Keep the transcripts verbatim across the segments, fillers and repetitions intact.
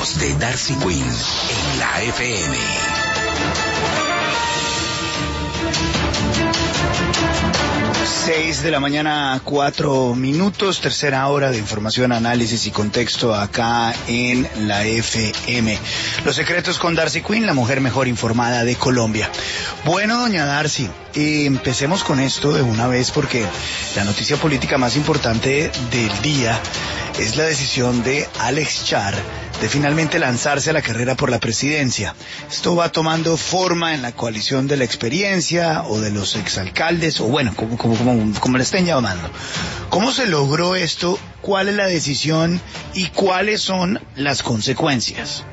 voz de Darcy Quinn en la F M. Seis de la mañana, cuatro minutos, tercera hora de información, análisis y contexto acá en la F M. Los secretos con Darcy Quinn, la mujer mejor informada de Colombia. Bueno, doña Darcy, eh, empecemos con esto de una vez porque la noticia política más importante del día es la decisión de Alex Char de finalmente lanzarse a la carrera por la presidencia. Esto va tomando forma en la coalición de la experiencia o de los exalcaldes, o bueno, como, como, como, como le estén llamando. ¿Cómo se logró esto? ¿Cuál es la decisión? ¿Y cuáles son las consecuencias?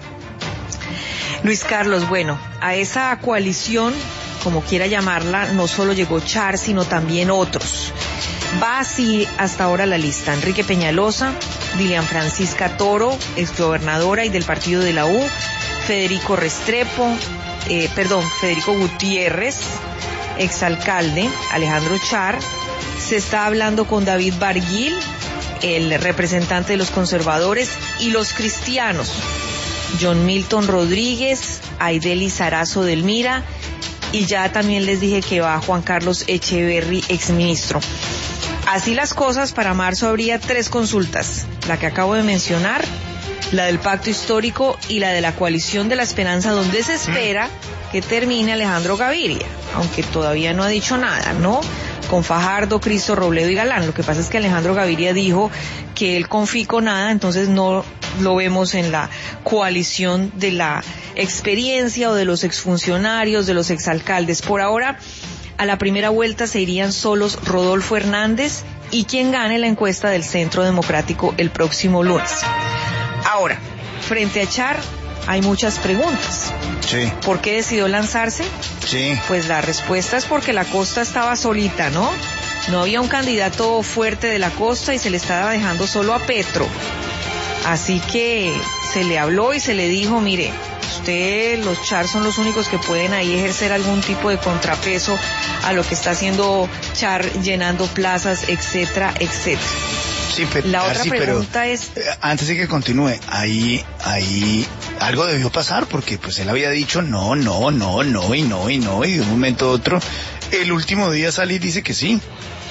Luis Carlos, bueno, a esa coalición, como quiera llamarla, no solo llegó Char, sino también otros. Va así hasta ahora la lista: Enrique Peñalosa, Dilian Francisca Toro, exgobernadora y del partido de la U, Federico Restrepo, eh, perdón, Federico Gutiérrez, exalcalde, Alejandro Char. Se está hablando con David Barguil, el representante de los conservadores, y los cristianos, John Milton Rodríguez, Aideli Sarazo del Mira, y ya también les dije que va Juan Carlos Echeverry, exministro. Así las cosas, para marzo habría tres consultas: la que acabo de mencionar, la del pacto histórico y la de la coalición de la esperanza, donde se espera que termine Alejandro Gaviria, aunque todavía no ha dicho nada, ¿no? Con Fajardo, Cristo, Robledo y Galán. Lo que pasa es que Alejandro Gaviria dijo que él con Fico nada, entonces no lo vemos en la coalición de la experiencia o de los exfuncionarios, de los exalcaldes. Por ahora, a la primera vuelta se irían solos Rodolfo Hernández y quien gane la encuesta del Centro Democrático el próximo lunes. Ahora, frente a Char hay muchas preguntas. Sí. ¿Por qué decidió lanzarse? Sí. Pues la respuesta es porque la costa estaba solita, ¿no? No había un candidato fuerte de la costa y se le estaba dejando solo a Petro. Así que se le habló y se le dijo, mire, usted, los Char son los únicos que pueden ahí ejercer algún tipo de contrapeso a lo que está haciendo Char, llenando plazas, etcétera, etcétera. Sí, pero, la otra Darcy, pregunta pero, es... Eh, antes de que continúe, ahí, ahí algo debió pasar, porque pues él había dicho no, no, no, no, y no, y no, y de un momento a otro, el último día sale y dice que sí.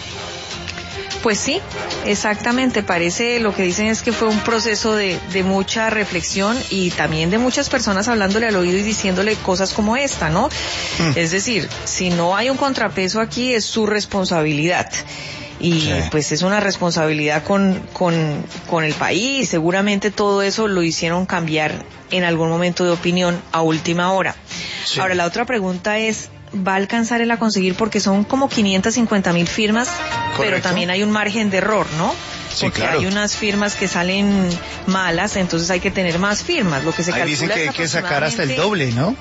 Pues sí, exactamente, parece, lo que dicen es que fue un proceso de, de mucha reflexión y también de muchas personas hablándole al oído y diciéndole cosas como esta, ¿no? Mm. Es decir, si no hay un contrapeso aquí es su responsabilidad. Y sí, pues es una responsabilidad con, con, con el país. Seguramente todo eso lo hicieron cambiar en algún momento de opinión a última hora. Sí. Ahora, la otra pregunta es, ¿va a alcanzar él a conseguir? Porque son como quinientas cincuenta mil firmas, correcto, pero también hay un margen de error, ¿no? Sí, porque claro, hay unas firmas que salen malas, entonces hay que tener más firmas. Lo que se ahí calcula dicen que hay que sacar hasta el doble, ¿no?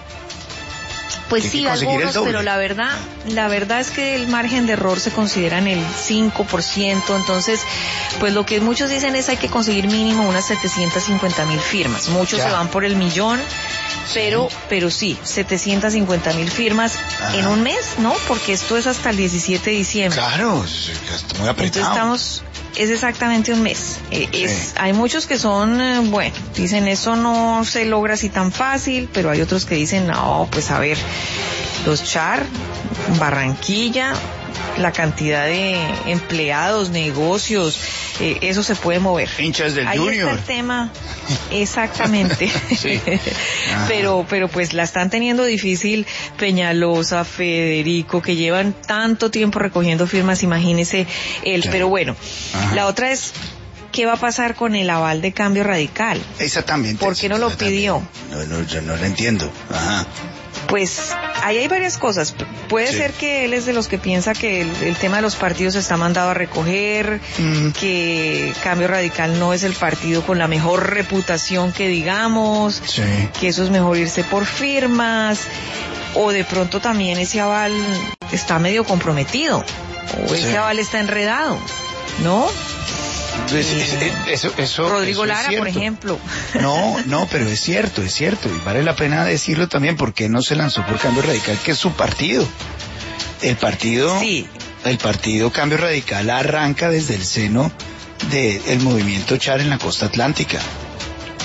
Pues sí, algunos, pero la verdad, la verdad es que el margen de error se considera en el cinco por ciento, entonces, pues lo que muchos dicen es hay que conseguir mínimo unas setecientas cincuenta mil firmas. Muchos ya se van por el millón, pero, sí. pero sí, setecientas cincuenta mil firmas. Ajá. En un mes, ¿no? Porque esto es hasta el diecisiete de diciembre. Claro, está muy apretado. Entonces estamos, es exactamente un mes. Eh, sí. es, hay muchos que son, eh, bueno, dicen eso no se logra así tan fácil, pero hay otros que dicen, no, pues a ver, los Char, Barranquilla, la cantidad de empleados, negocios, eh, eso se puede mover. Hinchas del Ahí Junior. Ahí está el tema, exactamente. Sí. pero, pero pues la están teniendo difícil Peñalosa, Federico, que llevan tanto tiempo recogiendo firmas, imagínese él. Sí. Pero bueno, ajá, la otra es, ¿qué va a pasar con el aval de Cambio Radical? Exactamente. ¿Por qué no lo pidió? No, no, yo no lo entiendo. Ajá. Pues ahí hay varias cosas. Puede sí. ser que él es de los que piensa que el, el tema de los partidos está mandado a recoger, mm. que Cambio Radical no es el partido con la mejor reputación que digamos, sí. que eso es mejor irse por firmas, o de pronto también ese aval está medio comprometido, o sí. ese aval está enredado, ¿no? Pues, eh, eso, eso, Rodrigo eso Lara, por ejemplo. No, no, pero es cierto, es cierto, y vale la pena decirlo también, porque no se lanzó por Cambio Radical, que es su partido. El partido, sí. el partido Cambio Radical arranca desde el seno del movimiento Char en la costa atlántica.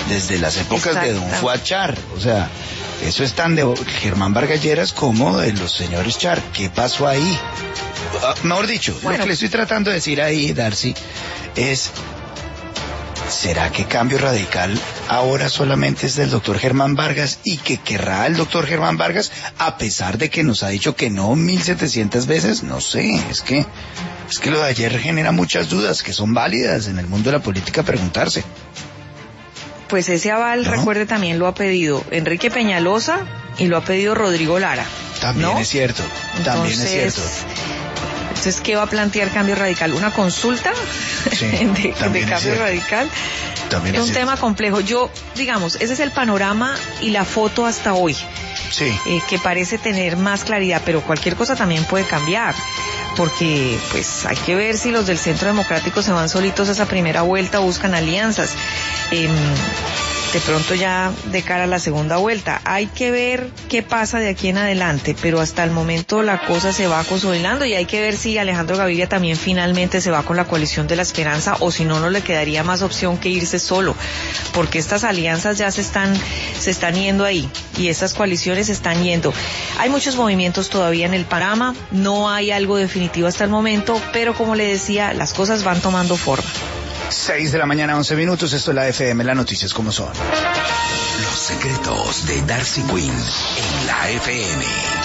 desde las épocas de Don Fuad Char. O sea, eso es tan de Germán Vargas Lleras como de los señores Char. ¿Qué pasó ahí? Uh, mejor dicho, bueno, lo que le estoy tratando de decir ahí, Darcy, es... ¿será que Cambio Radical ahora solamente es del doctor Germán Vargas y que querrá el doctor Germán Vargas a pesar de que nos ha dicho que no mil setecientas veces? No sé, es que es que lo de ayer genera muchas dudas que son válidas en el mundo de la política preguntarse. Pues ese aval, ¿no? Recuerde, también lo ha pedido Enrique Peñalosa y lo ha pedido Rodrigo Lara. También ¿no? es cierto, también Entonces, es cierto. Entonces, ¿qué va a plantear Cambio Radical? ¿Una consulta sí, de, de Cambio es Radical? También es, es un cierto. tema complejo. Yo, digamos, ese es el panorama y la foto hasta hoy. Sí. Eh, que parece tener más claridad, pero cualquier cosa también puede cambiar. Porque, pues, hay que ver si los del Centro Democrático se van solitos a esa primera vuelta o buscan alianzas. Eh, de pronto ya de cara a la segunda vuelta. Hay que ver qué pasa de aquí en adelante, pero hasta el momento la cosa se va consolidando y hay que ver si Alejandro Gaviria también finalmente se va con la coalición de la esperanza o si no, no le quedaría más opción que irse solo, porque estas alianzas ya se están, se están yendo ahí y estas coaliciones se están yendo. Hay muchos movimientos todavía en el panorama, no hay algo definitivo hasta el momento, pero como le decía, las cosas van tomando forma. seis de la mañana, once minutos, esto es la F M, las noticias como son. Los secretos de Darcy Quinn en la F M.